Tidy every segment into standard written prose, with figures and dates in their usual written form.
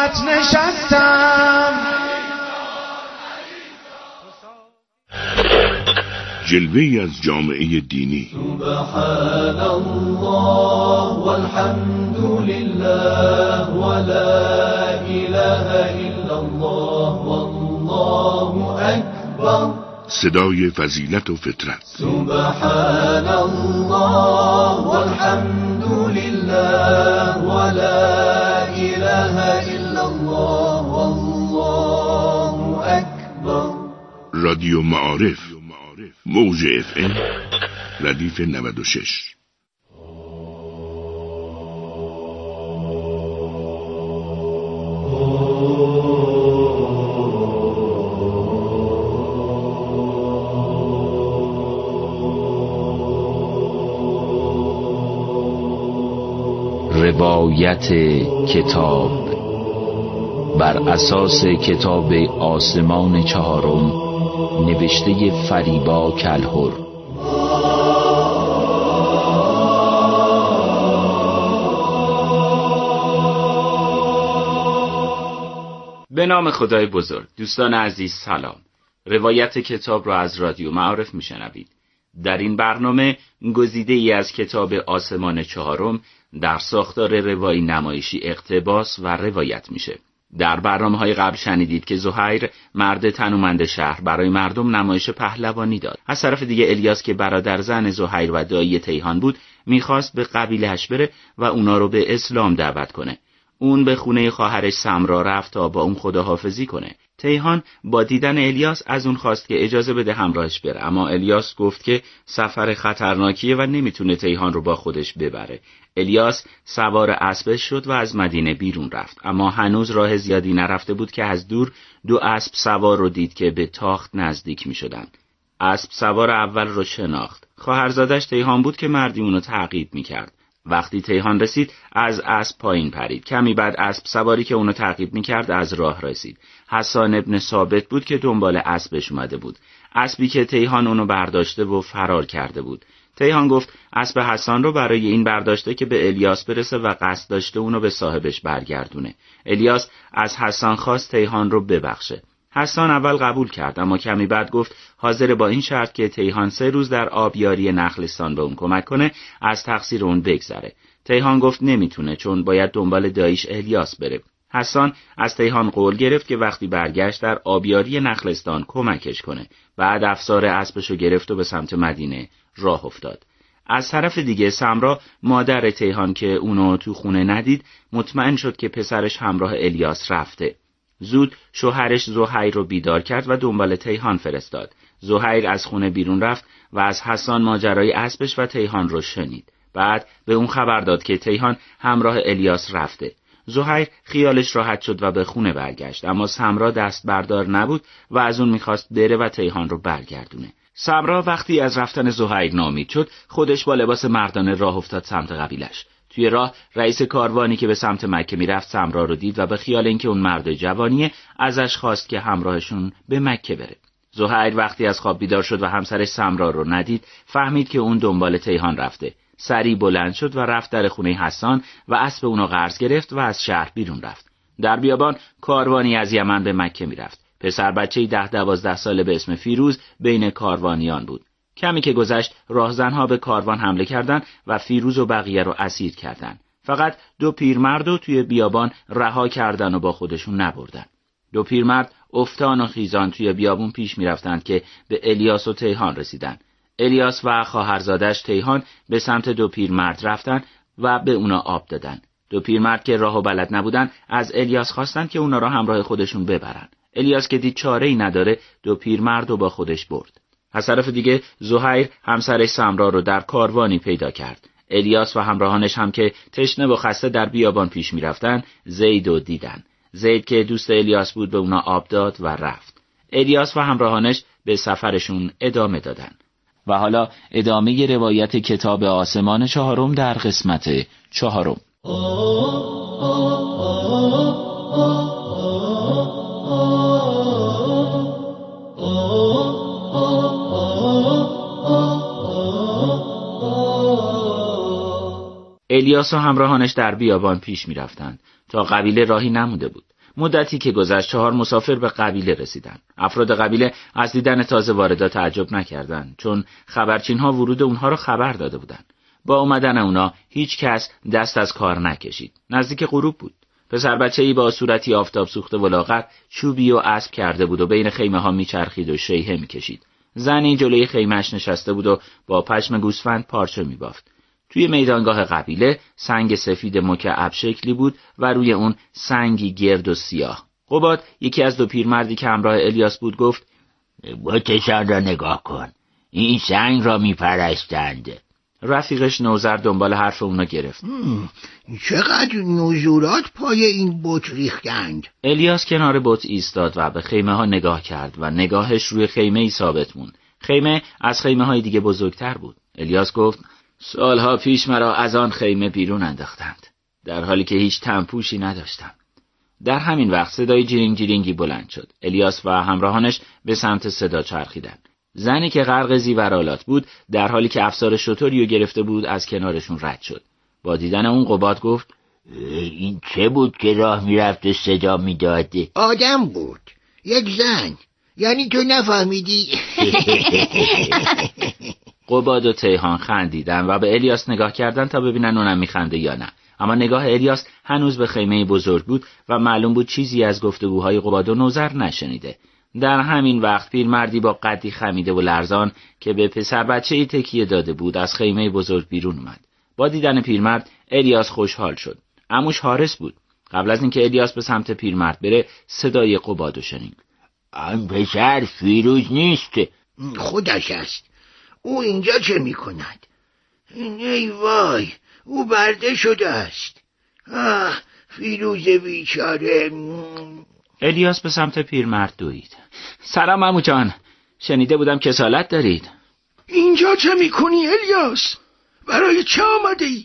راحت نشستم. جلوه‌ای از جامعه دینی. سبحان الله والحمد لله ولا اله الا الله والله اکبر. صدای فضیلت و فطرت. سبحان الله والحمد لله ولا اله الا الله والله اکبر. رادیو معارف، موج FM ردیف 96. روایت کتاب بر اساس کتاب آسمان چهارم نوشته فریبا کلهر. به نام خدای بزرگ. دوستان عزیز سلام. روایت کتاب را از رادیو معارف میشنوید. در این برنامه گزیده ای از کتاب آسمان چهارم در ساختار روایی نمایشی اقتباس و روایت میشه. در برنامه‌های قبل شنیدید که زهیر مرد تنومند شهر برای مردم نمایش پهلوانی داد. از طرف دیگه الیاس که برادر زن زهیر و دایی تیهان بود میخواست به قبیله‌اش بره و اونا رو به اسلام دعوت کنه. اون به خونه خواهرش سمرا رفت تا با اون خداحافظی کنه. تیهان با دیدن الیاس از اون خواست که اجازه بده همراهش بره، اما الیاس گفت که سفر خطرناکیه و نمیتونه تیهان رو با خودش ببره. الیاس سوار اسبش شد و از مدینه بیرون رفت، اما هنوز راه زیادی نرفته بود که از دور دو اسب سوار رو دید که به تاخت نزدیک میشدن. اسب سوار اول رو شناخت. خواهرزادش تیهان بود که مردی اونو تعقیب میکرد. وقتی تیهان رسید از اسب پایین پرید. کمی بعد اسب سواری که اونو تعقیب میکرد از راه رسید. حسان ابن ثابت بود که دنبال اسبش اومده بود. اسبی که تیهان اونو برداشته و فرار کرده بود. تیهان گفت اسب حسان رو برای این برداشته که به الیاس برسه و قصد داشته اونو به صاحبش برگردونه. الیاس از حسان خواست تیهان رو ببخشه. حسان اول قبول کرد، اما کمی بعد گفت حاضر با این شرط که تیهان 3 روز در آبیاری نخلستان به اون کمک کنه از تقصیر اون بگذره. تیهان گفت نمیتونه چون باید دنبال داییش الیاس بره. حسان از تیهان قول گرفت که وقتی برگشت در آبیاری نخلستان کمکش کنه. بعد افسار اسبشو گرفت و به سمت مدینه راه افتاد. از طرف دیگه سمرا مادر تیهان که اونو تو خونه ندید مطمئن شد که پسرش همراه الیاس رفته. زود شوهرش زهیر رو بیدار کرد و دنبال تیهان فرستاد. زهیر از خونه بیرون رفت و از حسان ماجرای اسبش و تیهان رو شنید. بعد به اون خبر داد که تیهان همراه الیاس رفته. زهیر خیالش راحت شد و به خونه برگشت، اما سمرا دست بردار نبود و از اون میخواست بره و تیهان رو برگردونه. سمرا وقتی از رفتن زهیر ناامید شد خودش با لباس مردانه راه افتاد سمت قبیلش. توی راه رئیس کاروانی که به سمت مکه میرفت سمرا رو دید و به خیال اینکه اون مرد جوانیه ازش خواست که همراهشون به مکه بره. زهیر وقتی از خواب بیدار شد و همسرش سمرا رو ندید فهمید که اون دنبال تیهان رفته. سریع بلند شد و رفت در خونه حسان و اسب اونو قرض گرفت و از شهر بیرون رفت. در بیابان کاروانی از یمن به مکه میرفت. پسر بچه‌ای 10-12 ساله به اسم فیروز بین کاروانیان بود. کمی که گذشت راهزنها به کاروان حمله کردند و فیروز و بقیه رو اسیر کردند. فقط 2 پیرمرد رو توی بیابان رها کردن و با خودشون نبردن. 2 پیرمرد افتان و خیزان توی بیابون پیش میرفتند که به الیاس و تیهان رسیدن. الیاس و خواهرزادش تیهان به سمت 2 پیرمرد رفتن و به اونا آب دادن. 2 پیرمرد که راهو بلد نبودن از الیاس خواستن که اونا را همراه خودشون ببرن. الیاس که دید چاره‌ای نداره 2 پیرمرد رو با خودش برد. از طرف دیگه زهیر همسرش سمرا رو در کاروانی پیدا کرد. الیاس و همراهانش هم که تشنه و خسته در بیابان پیش می رفتن زید رو دیدن. زید که دوست الیاس بود به اونا آب داد و رفت. الیاس و همراهانش به سفرشون ادامه دادن. و حالا ادامه روایت کتاب آسمان چهارم در قسمت 4. الیاس و همراهانش در بیابان پیش می رفتند تا قبیله راهی نموده بود. مدتی که گذشت 4 مسافر به قبیله رسیدند. افراد قبیله از دیدن تازه واردا تعجب نکردند، چون خبرچین‌ها ورود اونها را خبر داده بودند. با اومدن اونا هیچ کس دست از کار نکشید. نزدیک غروب بود. پسر بچه‌ای با صورتی آفتاب سوخته و لاغر چوبی و اسب کرده بود و بین خیمه‌ها میچرخید و شیهه میکشید. زنی جلوی خیمه‌اش نشسته بود و با پشم گوسفند پارچه میبافت. توی میدانگاه قبیله سنگ سفید مکعب شکلی بود و روی اون سنگی گرد و سیاه. قباد، یکی از 2 پیرمردی که همراه الیاس بود، گفت: بتشان را نگاه کن، این سنگ را میپرستند. رفیقش نوذر دنبال حرف اونا گرفت. چقدر نزورات پای این بت ریختند. الیاس کنار بت ایستاد و به خیمه ها نگاه کرد و نگاهش روی خیمه ای ثابت موند. خیمه از خیمه های دیگه بزرگتر بود. الیاس گفت: سالها پیش مرا از آن خیمه بیرون انداختند، در حالی که هیچ تنپوشی نداشتم. در همین وقت صدای جیرینگ جیرینگی بلند شد. الیاس و همراهانش به سمت صدا چرخیدند. زنی که غرق زیورآلات بود، در حالی که افسار شتریو گرفته بود، از کنارشون رد شد. با دیدن اون قباد گفت: این چه بود که راه میرفت و صدا میداده؟ آدم بود، یک زن. یعنی تو نفهمیدی؟ قباد و تیهان خندیدن و به الیاس نگاه کردن تا ببینن اونم میخنده یا نه. اما نگاه الیاس هنوز به خیمه بزرگ بود و معلوم بود چیزی از گفتگوهای قباد و نوذر نشنیده. در همین وقت پیرمردی با قدی خمیده و لرزان که به پسر بچه‌ای تکیه داده بود از خیمه بزرگ بیرون اومد. با دیدن پیرمرد الیاس خوشحال شد. عموش حارس بود. قبل از اینکه الیاس به سمت پیرمرد بره، صدای قبادو شنید. آن پسر فیروز نیست؟ خودش است. او اینجا چه میکند؟ ای وای، او برده شده است. فیروز بیچاره. الیاس به سمت پیرمرد دوید. سلام عمو جان، شنیده بودم کسالت دارید. اینجا چه میکنی الیاس؟ برای چه آمده ای؟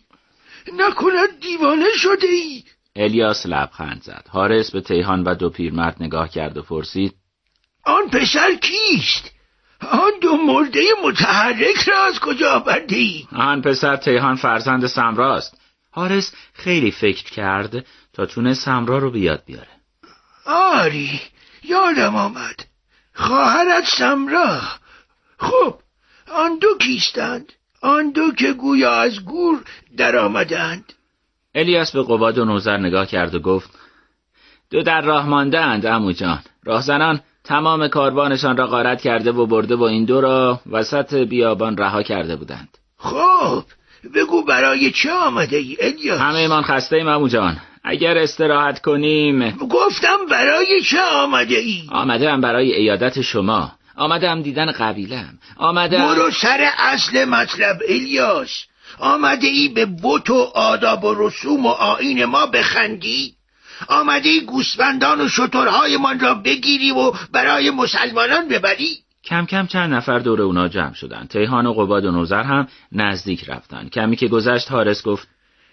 نکند دیوانه شده ای؟ الیاس لبخند زد. حارس به تیهان و 2 پیرمرد نگاه کرد و پرسید: آن پسر کیست؟ آن 2 مرده متحرک را از کجا آورده ای؟ آن پسر تیهان فرزند سمراست. حارس خیلی فکر کرد تا تونست سمرا رو بیاد بیاره. آری، یادم آمد. خواهرت سمرا. خب، آن 2 کیستند؟ آن 2 که گویا از گور در آمدند. الیاس به قباد و نوذر نگاه کرد و گفت: 2 در راه مانده‌اند عمو جان. راهزنان تمام کاروانشان را غارت کرده و برده و این 2 را وسط بیابان رها کرده بودند. خب، بگو برای چه آمده ای الیاس؟ همه من خسته ایم عمو جان. اگر استراحت کنیم. گفتم برای چه آمده ای؟ آمدم برای عیادت شما. آمدم دیدن قبیله‌ام. آمدم. برو سر اصل مطلب الیاس. آمده ای به بت و آداب و رسوم و آیین ما بخندی؟ آمده ای گوسفندان و شترهای من را بگیری و برای مسلمانان ببری؟ کم کم چند نفر دور اونا جمع شدن. تیهان و قباد و نوذر هم نزدیک رفتن. کمی که گذشت حارس گفت: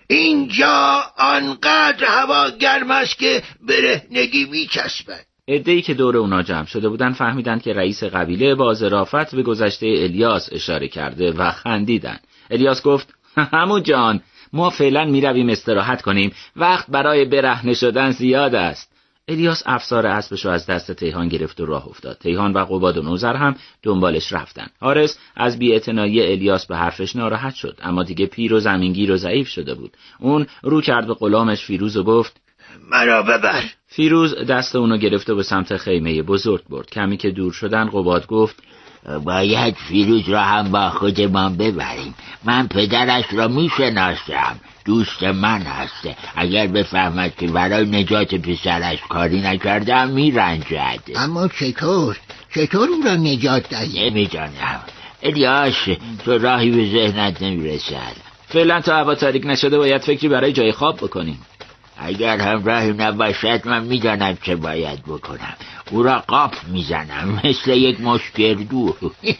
اینجا آنقدر هوا گرم است که برهنگی میچسبد. عده‌ای که دور اونا جمع شده بودن فهمیدند که رئیس قبیله با ظرافت به گذشته الیاس اشاره کرده و خندیدن. الیاس گفت: عمو جان، ما فعلا میرویم استراحت کنیم. وقت برای برهنه شدن زیاد است. الیاس افسار اسبش رو از دست تیهان گرفت و راه افتاد. تیهان و قباد و نوذر هم دنبالش رفتن. حارس از بی‌اعتنایی الیاس به حرفش ناراحت شد، اما دیگه پیر و زمینگیر و ضعیف شده بود. اون رو کرد به غلامش فیروز و گفت: مرا ببر. فیروز دست اونو گرفت و به سمت خیمه بزرگ برد. کمی که دور شدن قباد گفت: باید فیروز را هم با خودمان ببریم. من پدرش را میشناسم، دوست من هست. اگر بفهمد که برای نجات پسرش کاری نکردم میرنجد. اما چطور او را نجات دهی؟ نمیدانم. الیاس، تو راهی به ذهنت نمیرسد. فعلا تا هوا تاریک نشده باید فکری برای جای خواب بکنیم. اگر هم راهی نباشد من میدانم چه باید بکنم. او را قاپ میزنم مثل یک مش گردو.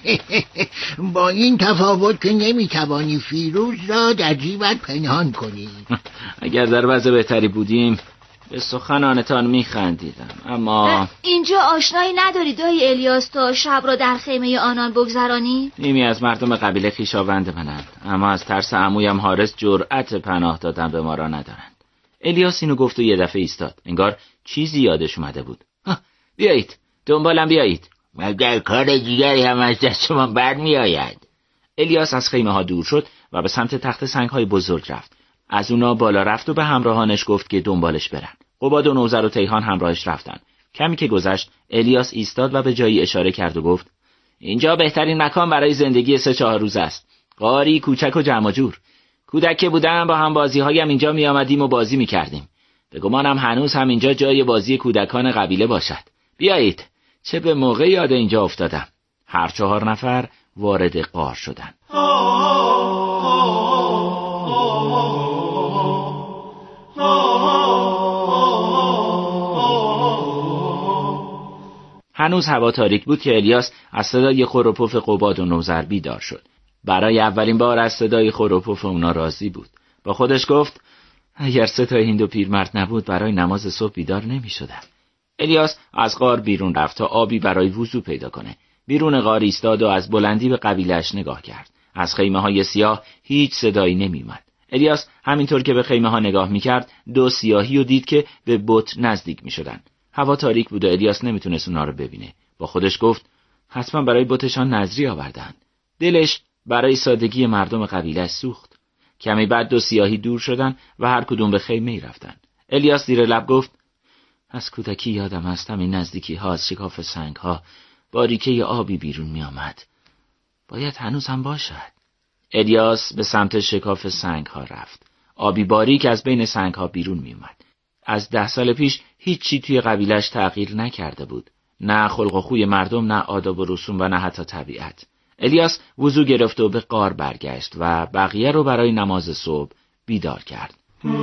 با این تفاوت که نمیتوانی فیروز را در جیبت پنهان کنی. اگر در وضع بهتری بودیم به سخنانتان میخندیدم، اما اینجا آشنایی نداری دایی الیاس تا شب را در خیمه آنان بگذرانی؟ نیمی از مردم قبیله خویشاوند منند، اما از ترس عمویم حارس جرأت پناه دادن به ما را ندارند. الیاس اینو گفت و یه دفعه ایستاد. انگار چیزی یادش اومده بود. بیایید، دنبالم بیایید. مگر کار دیگری هم از دست من برمی آید؟ الیاس از خیمه ها دور شد و به سمت تخت سنگ های بزرگ رفت. از اونا بالا رفت و به همراهانش گفت که دنبالش برن. قباد و نوذر و تیهان همراهش رفتن. کمی که گذشت، الیاس ایستاد و به جایی اشاره کرد و گفت: اینجا بهترین مکان برای زندگی 3-4 روز است. غاری کوچک و جمع جور. کودک که بودم با هم بازی‌هایم اینجا می آمدیم و بازی می کردیم. به گمانم هنوز هم اینجا جای بازی کودکان قبیله باشد. بیایید، چه به موقع یاد اینجا افتادم. هر 4 نفر وارد غار شدند. هنوز هوا تاریک بود که الیاس از صدای خور و پف قباد و نوذر بیدار شد. برای اولین بار از صدای خور و پف اونا راضی بود. با خودش گفت: اگر 3 تا هندو پیرمرد نبود برای نماز صبح بیدار نمی شدم. الیاس از غار بیرون رفت تا آبی برای وضو پیدا کنه. بیرون غار ایستاد و از بلندی به قبیله‌اش نگاه کرد. از خیمه‌های سیاه هیچ صدایی نمی‌اومد. الیاس همینطور که به خیمه‌ها نگاه می‌کرد 2 سیاهی رو دید که به بت نزدیک می‌شدن. هوا تاریک بود و الیاس نمیتونست اونا رو ببینه. با خودش گفت: حتما برای بتشان نذری آوردن. دلش برای سادگی مردم قبیله سوخت. کمی بعد 2 سیاهی دور شدن و هر کدوم به خیمه‌ای رفتن. الیاس زیر لب گفت: از کودکی یادم است همین نزدیکی ها از شکاف سنگ ها باریکه آبی بیرون می آمد. باید هنوز هم باشد. الیاس به سمت شکاف سنگ ها رفت. آبی باریک از بین سنگ ها بیرون می اومد. از 10 سال پیش هیچی توی قبیلش تغییر نکرده بود. نه خلق و خوی مردم، نه آداب و رسوم و نه حتی طبیعت. الیاس وضو گرفت و به غار برگشت و بقیه رو برای نماز صبح بیدار کرد.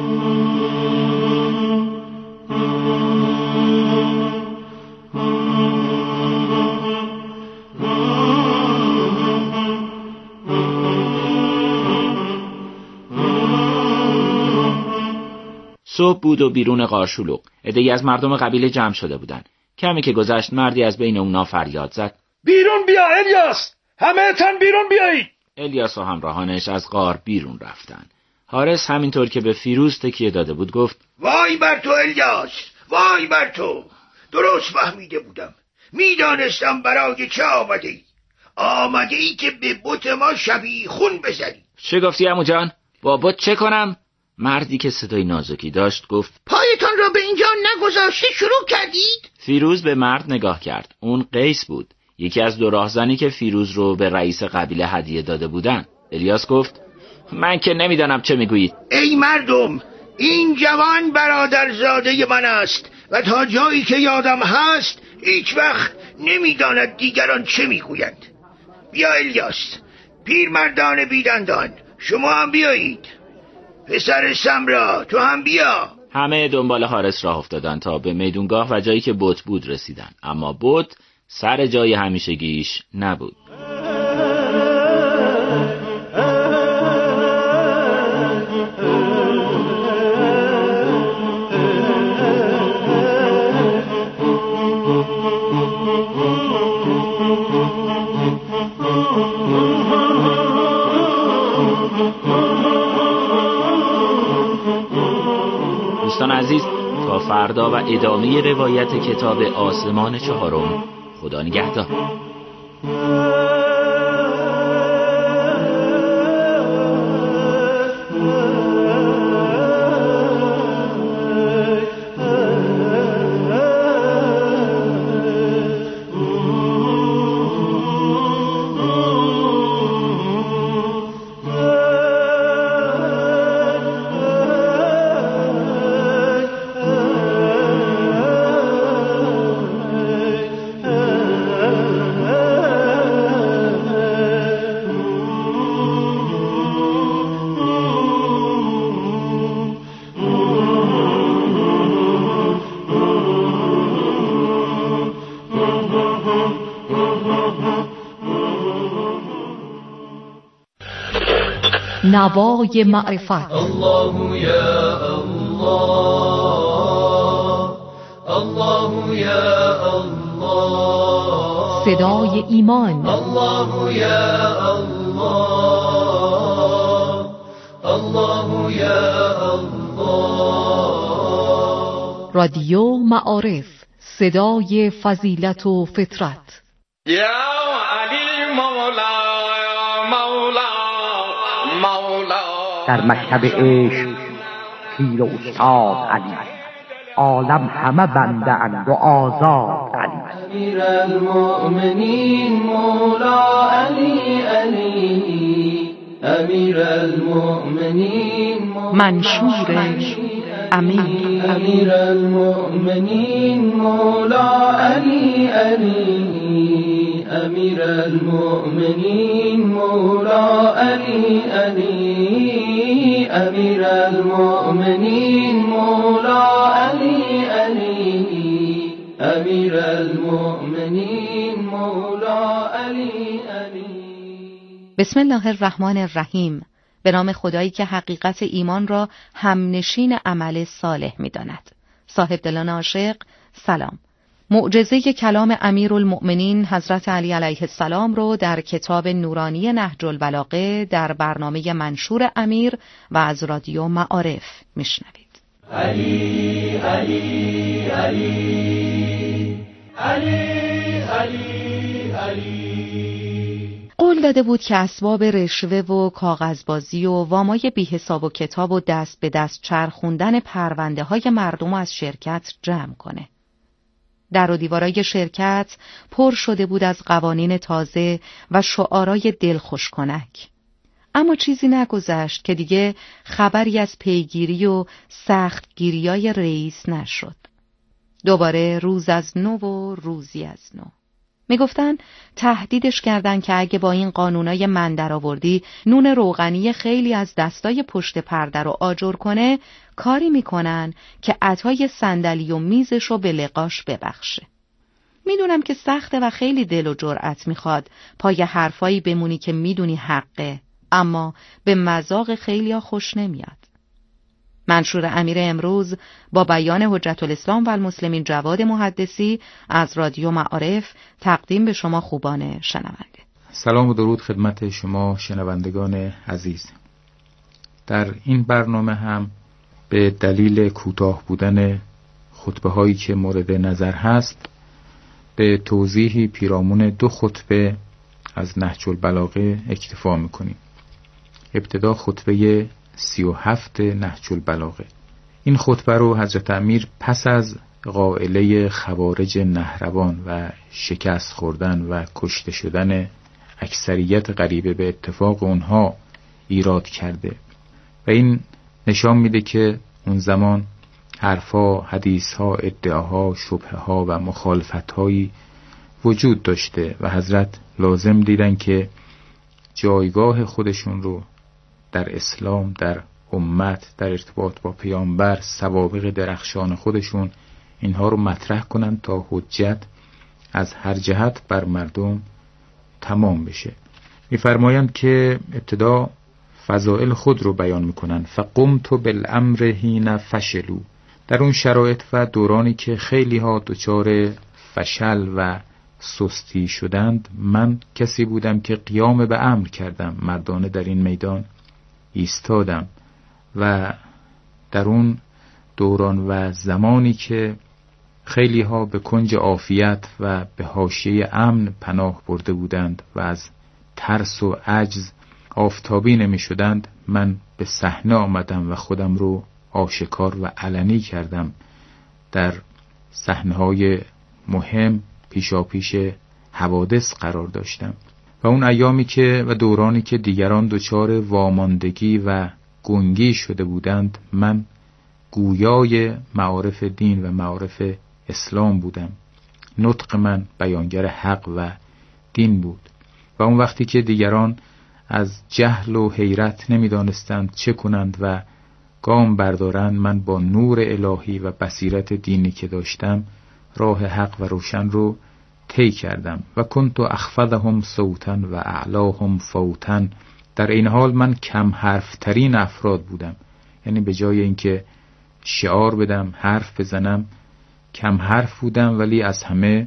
صبح بود و بیرون غار شلوغ. عده‌ای از مردم قبیله جمع شده بودند. کمی که گذشت مردی از بین اونا فریاد زد: بیرون بیا الیاس! همه تن بیرون بیایید! الیاس و همراهانش از غار بیرون رفتن. حارس همینطور که به فیروز تکیه داده بود گفت: وای بر تو الیاس! وای بر تو! درست فهمیده بودم. میدانستم برای چه آمده ای. آمده ای که به بت ما شبیه خون بزنی. چه گفتی عمو جان؟ با بت چه کنم؟ مردی که صدای نازکی داشت گفت: پایتان را به اینجا نگذاشته شروع کردید؟ فیروز به مرد نگاه کرد. اون قیس بود، یکی از 2 راهزنی که فیروز رو به رئیس قبیله هدیه داده بودن. الیاس گفت: من که نمیدانم چه میگویید. ای مردم، این جوان برادرزاده من است و تا جایی که یادم هست هیچ وقت نمیداند دیگران چه میگویند. بیا الیاس، پیرمردان بیدندان، شما هم بیایید. پسر سمرا، تو هم بیا. همه دنبال حارس راه افتادن تا به میدونگاه و جایی که بت بود رسیدن، اما بت سر جای همیشگیش نبود. دوستان عزیز، تا فردا و ادامه روایت کتاب آسمان چهارم. خدا نگهدار. نوای معرفت. الله یا الله، الله یا الله، صدای ایمان. الله یا الله، الله یا الله. رادیو معارف، صدای فضیلت و فطرت. یا علی مولا مولا مولا. در مکتب عشق پیر و استاد علی، عالم همه بنده اند و آزاد علی. امیر المؤمنین مولا علی علی، امیر المؤمنین منشور امیر. امیر المؤمنین مولا علی علی، امیر المؤمنین مولا علی علی، امیر المؤمنین مولا علی علی، امیر المؤمنین مولا علی علی. بسم الله الرحمن الرحیم. به نام خدایی که حقیقت ایمان را همنشین عمل صالح می داند. صاحب دلان عاشق، سلام. معجزه کلام امیرالمؤمنین حضرت علی علیه السلام رو در کتاب نورانی نهج البلاغه در برنامه منشور امیر و از رادیو معارف میشنوید. علی علی علی علی علی علی. قول داده بود که اسباب رشوه و کاغذبازی و وامای بی حساب و کتاب و دست به دست چرخوندن پرونده های مردم از شرکت جمع کنه. در و دیوارای شرکت پر شده بود از قوانین تازه و شعارای دلخوش کنک. اما چیزی نگذشت که دیگه خبری از پیگیری و سختگیریای رئیس نشد. دوباره روز از نو و روزی از نو. میگفتن تهدیدش کردن که اگه با این قانونای من درآوردی نون روغنی خیلی از دستای پشت پرده رو آجر کنه، کاری میکنن که عطای صندلی و میزشو به لقاش ببخشه. میدونم که سخته و خیلی دل و جرأت میخواد پای حرفایی بمونی که میدونی حقه، اما به مذاق خیلیا خوش نمیاد. منشور امیر امروز با بیان حجت الاسلام و المسلمین جواد محدثی از رادیو معارف تقدیم به شما خوبان شنونده. سلام و درود خدمت شما شنوندگان عزیز. در این برنامه هم به دلیل کوتاه بودن خطبه هایی که مورد نظر هست به توضیحی پیرامون 2 خطبه از نهج البلاغه اکتفا میکنیم. ابتدا خطبه 37 نهج البلاغه. این خطبه رو حضرت امیر پس از قائله خوارج نهروان و شکست خوردن و کشته شدن اکثریت غریبه به اتفاق اونها ایراد کرده و این نشان میده که اون زمان حرفا، حدیثها، ادعاها، شبهها و مخالفتهایی وجود داشته و حضرت لازم دیدن که جایگاه خودشون رو در اسلام، در امت، در ارتباط با پیامبر، سوابق درخشان خودشون اینها رو مطرح کنن تا حجت از هر جهت بر مردم تمام بشه. می‌فرمایند که ابتدا فضائل خود رو بیان میکنن. فقمت بالامر حین فشلوا. در اون شرایط و دورانی که خیلی ها دچار فشل و سستی شدند، من کسی بودم که قیام به امر کردم، مردانه در این میدان ایستادم و در اون دوران و زمانی که خیلی ها به کنج عافیت و به حاشیه امن پناه برده بودند و از ترس و عجز آفتابی نمی شدند، من به صحنه آمدم و خودم رو آشکار و علنی کردم. در صحنه‌های مهم پیشاپیش حوادث قرار داشتم و اون ایامی که و دورانی که دیگران دچار واماندگی و گنگی شده بودند، من گویای معارف دین و معارف اسلام بودم. نطق من بیانگر حق و دین بود و اون وقتی که دیگران از جهل و حیرت نمیدانستند چه کنند و گام بردارند، من با نور الهی و بصیرت دینی که داشتم راه حق و روشن رو طی کردم. و کنت اخفضهم صوتا و اعلاهم فوتا. در این حال من کم حرف ترین افراد بودم، یعنی به جای اینکه شعار بدم، حرف بزنم، کم حرف بودم ولی از همه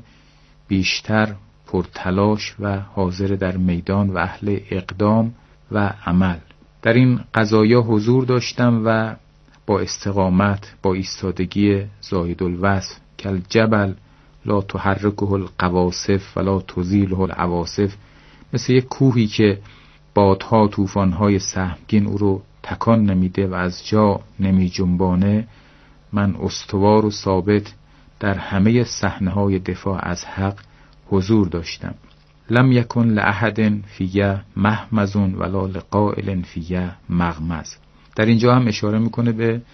بیشتر پرتلاش و حاضر در میدان و اهل اقدام و عمل. در این قضایا حضور داشتم و با با استقامت، با ایستادگی زاید الوصف، کل جبل لا تحرکه القواصف ولا تزیله العواصف، مثل یک کوهی که بادها، طوفان‌های سهمگین او رو تکان نمیده و از جا نمی جنبانه، من استوار و ثابت در همه صحنه‌های دفاع از حق حضور داشتم. لم یکن لأحد فیه محمز ولا لقائل فیه مغمز. در اینجا هم اشاره میکنه به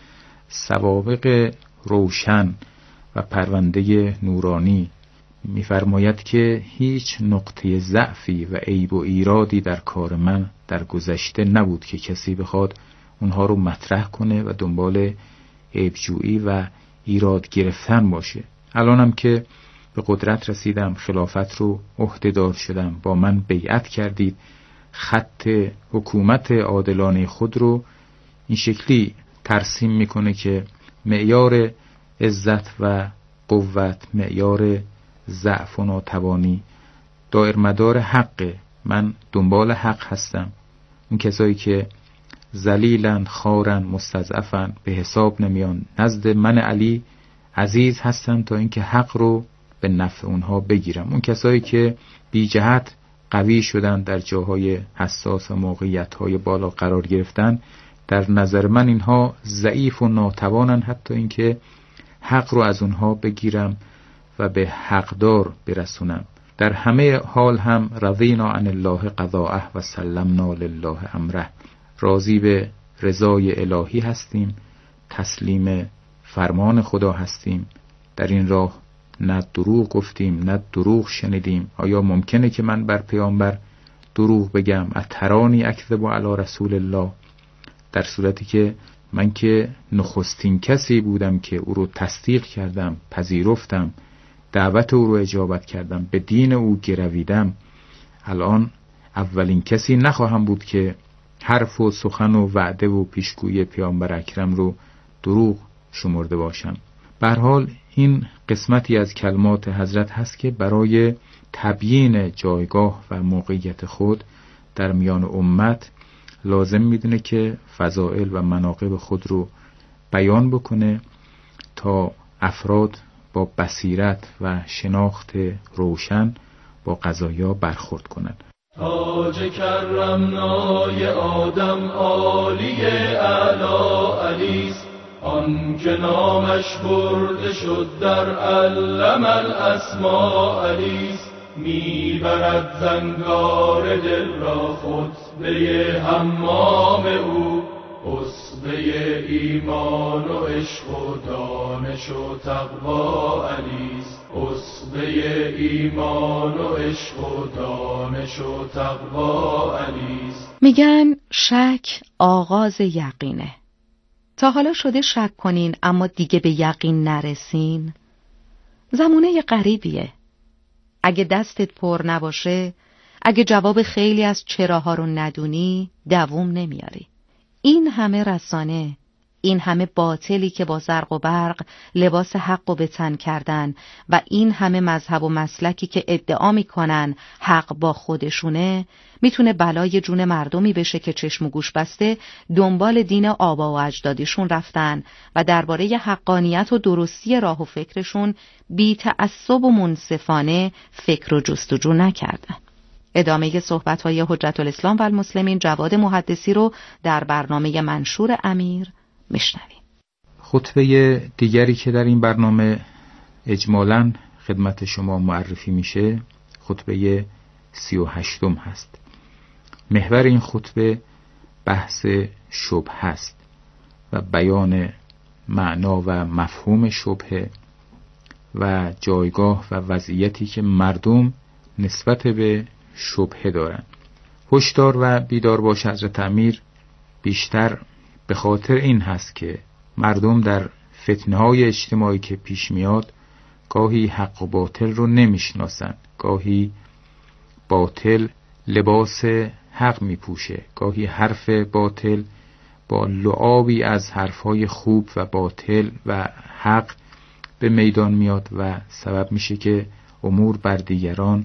سوابق روشن و پرونده نورانی. میفرماید که هیچ نقطه ضعفی و عیب و ایرادی در کار من در گذشته نبود که کسی بخواد اونها رو مطرح کنه و دنبال عیبجویی و ایراد گرفتن باشه. الانم که به قدرت رسیدم، خلافت رو عهده‌دار شدم، با من بیعت کردید، خط حکومت عادلانه خود رو این شکلی ترسیم میکنه که معیار عزت و قوت، معیار ضعف و ناتوانی دایرمدار حقه. من دنبال حق هستم. اون کسایی که ذلیلن، خارن، مستضعفن، به حساب نمیان، نزد من علی عزیز هستن تا اینکه حق رو به نفع اونها بگیرم. اون کسایی که بی جهت قوی شدن، در جاهای حساس و موقعیت‌های بالا قرار گرفتن، در نظر من اینها ضعیف و ناتوانن حتی اینکه حق رو از اونها بگیرم و به حقدار برسونم. در همه حال هم رضینا عن الله قضاءه و سلمنا لله امره. راضی به رضای الهی هستیم، تسلیم فرمان خدا هستیم. در این راه نه دروغ گفتیم نه دروغ شنیدیم. آیا ممکنه که من بر پیامبر دروغ بگم؟ اترانی اکذب علی رسول الله، در صورتی که من که نخستین کسی بودم که او رو تصدیق کردم، پذیرفتم، دعوت او رو اجابت کردم، به دین او گرویدم. الان اولین کسی نخواهم بود که حرف و سخن و وعده و پیشگویی پیامبر اکرم رو دروغ شمرده باشم. به هر حال این قسمتی از کلمات حضرت هست که برای تبیین جایگاه و موقعیت خود در میان امت لازم میدونه که فضائل و مناقب خود رو بیان بکنه تا افراد با بصیرت و شناخت روشن با قضایا برخورد کنند. تاج کرمنای آدم عالی اعلی علیست، آن که نامش برده شد در علم الاسماء علیست. میبرد زنگار دل را خطبه حمام او، خطبه ایمان و عشق و دانش و تقوا علیست. خطبه ایمان و عشق و دانش و تقوا علیست. میگن شک آغاز یقینه. تا حالا شده شک کنین اما دیگه به یقین نرسین؟ زمونه غریبیه. اگه دستت پر نباشه، اگه جواب خیلی از چراها رو ندونی، دووم نمیاری. این همه رسانه، این همه باطلی که با زرق و برق لباس حق و به تن کردن و این همه مذهب و مسلکی که ادعا میکنن حق با خودشونه، میتونه بلای جون مردمی بشه که چشم و گوش بسته دنبال دین آبا و اجدادشون رفتن و درباره حقانیت و درستی راه و فکرشون بی تعصب و منصفانه فکر و جستجو نکردن. ادامه صحبت‌های حجت الاسلام و المسلمین جواد محدثی رو در برنامه منشور امیر میشنویم. خطبه دیگری که در این برنامه اجمالاً خدمت شما معرفی میشه خطبه 38 هست. محور این خطبه بحث شبهه است و بیان معنا و مفهوم شبهه و جایگاه و وضعیتی که مردم نسبت به شبهه دارن. هشدار و بیدار باش حضرت امیر بیشتر به خاطر این هست که مردم در فتنه‌های اجتماعی که پیش میاد گاهی حق و باطل رو نمیشناسن، گاهی باطل لباس حق میپوشه، گاهی حرف باطل با لعابی از حرفهای خوب و باطل و حق به میدان میاد و سبب میشه که امور بر دیگران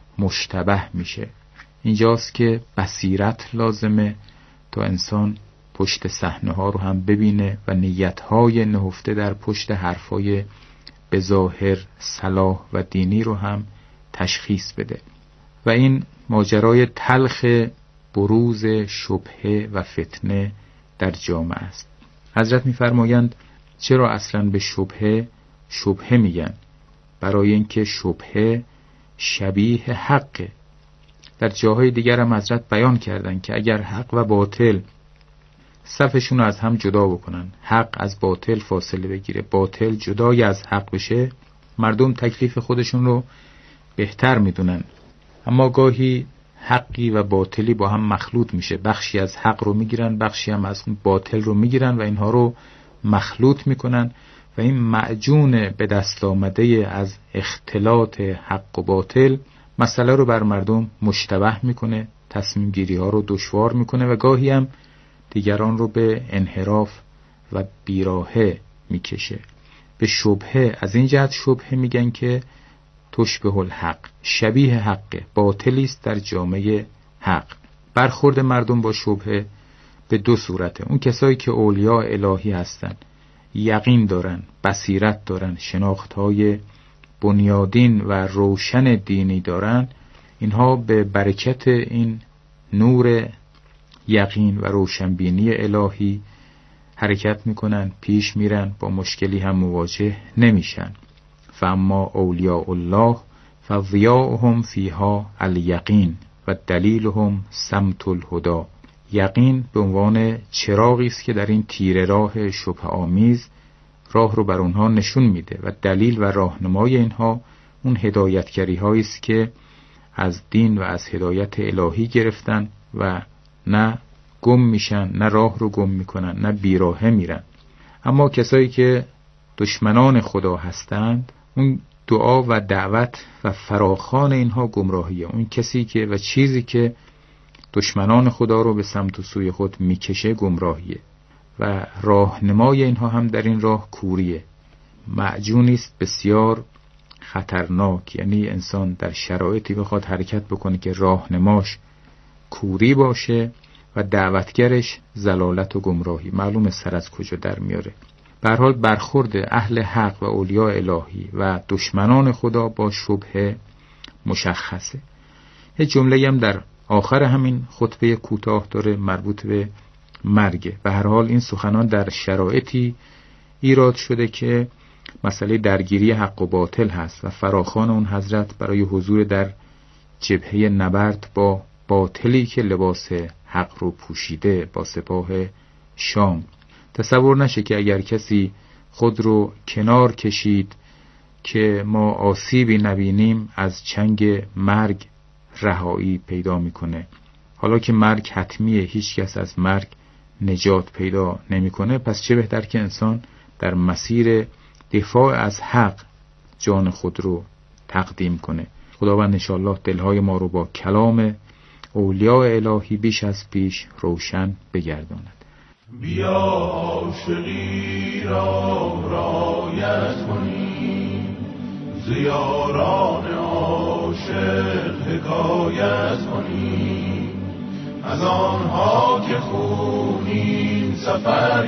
مشتبه میشه. اینجاست که بصیرت لازمه تا انسان پشت صحنه ها رو هم ببینه و نیت های نهفته در پشت حرفای به ظاهر صلاح و دینی رو هم تشخیص بده. و این ماجرای تلخ بروز شبهه و فتنه در جامعه است. حضرت می‌فرمایند چرا اصلاً به شبهه میگن؟ برای اینکه شبهه شبیه حقه. در جاهای دیگر هم حضرت بیان کردن که اگر حق و باطل صفشون رو از هم جدا بکنن، حق از باطل فاصله بگیره، باطل جدای از حق بشه، مردم تکلیف خودشون رو بهتر میدونن. اما گاهی حقی و باطلی با هم مخلوط میشه، بخشی از حق رو میگیرن، بخشی هم از باطل رو میگیرن و اینها رو مخلوط میکنن و این معجون به دست آمده از اختلاط حق و باطل مسئله رو بر مردم مشتبه میکنه، تصمیم گیری ها رو دشوار میکنه و گاهی هم دیگران رو به انحراف و بیراهه میکشه. به شبهه از این جهت شبهه میگن که تشبه الحق، شبیه حق، باطلی است در جامعه حق. برخورد مردم با شبهه به دو صورته. اون کسایی که اولیاء الهی هستن، یقین دارن، بصیرت دارن، شناختهای بنیادین و روشن دینی دارن، اینها به برکت این نور یقین و روشنبینی الهی حرکت میکنن، پیش میرن، با مشکلی هم مواجه نمیشن. فاما اولیاء الله فضیاؤهم فیها الیقین و دلیلهم سمت الهدی. یقین به عنوان چراغی است که در این تیره راه شبه آمیز راه رو بر اونها نشون میده و دلیل و راهنمای اینها اون هدایتگری هایی است که از دین و از هدایت الهی گرفتن و نه گم میشن، نه راه رو گم میکنن، نه بیراهه میرن. اما کسایی که دشمنان خدا هستند، اون دعا و دعوت و فراخوان اینها گمراهیه. اون کسی که و چیزی که دشمنان خدا رو به سمت و سوی خود میکشه گمراهیه و راهنمای اینها هم در این راه کوریه. معجونی است بسیار خطرناک، یعنی انسان در شرایطی بخواد حرکت بکنه که راهنماش کوری باشه و دعوتگرش ضلالت و گمراهی، معلومه سر از کجا در میاره. به هر حال برخورد اهل حق و اولیاء الهی و دشمنان خدا با شبهه مشخصه. یه جمله هم در آخر همین خطبه کوتاه داره مربوط به مرگ. به هر حال این سخنان در شرایطی ایراد شده که مسئله درگیری حق و باطل هست و فراخوان اون حضرت برای حضور در جبهه نبرد با باطلی که لباس حق رو پوشیده، با سپاه شام. تصور نشه که اگر کسی خود رو کنار کشید که ما آسیبی نبینیم، از چنگ مرگ رهایی پیدا میکنه. حالا که مرگ حتمیه، هیچ کس از مرگ نجات پیدا نمیکنه، پس چه بهتر که انسان در مسیر دفاع از حق جان خود رو تقدیم کنه. خداوند انشاءالله دلهای ما رو با کلام اولیاء الهی بیش از پیش روشن بگرداند. بیا عاشقی را رایت کنیم، زیاران عاشق حکایت کنیم، از آنها که خونین سفر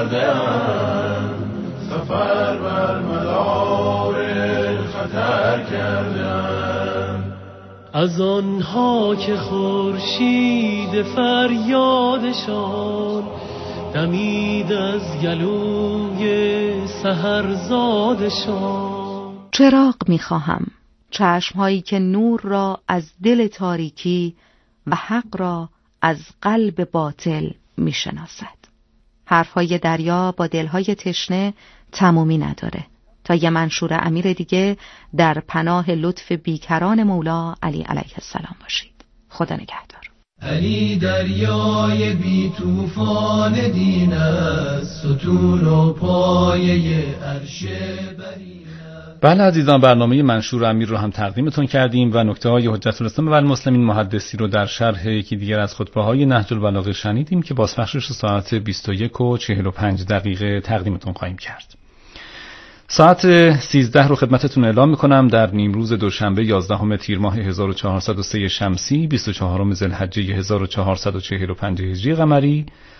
کردن، سفر بر مدار خطر کردن، از آنها که خورشید فریادشان دمید از گلوی سحرزادشان. چراغ می‌خواهم، چشم‌هایی که نور را از دل تاریکی و حق را از قلب باطل می‌شناسد. حرف‌های دریا با دل‌های تشنه تمومی نداره. تا یه منشور امیر دیگه در پناه لطف بیکران مولا علی علیه السلام باشید. خدا نگهدار. علی دریای بی طوفان دین است، ستون و پایه عرش برین. بله عزیزان، برنامه منشور امیر رو هم تقدیمتون کردیم و نکته های حجت الاسلام و المسلمین محدثی رو در شرح یکی دیگر از خطبه های نهج البلاغه شنیدیم که بازپخشش ساعت 21:45 تقدیمتون خواهیم کرد. ساعت 13 رو خدمتتون اعلام میکنم. در نیمروز دوشنبه 11 تیر ماه 1403 شمسی 24 ذوالحجه 1445 هجری قمری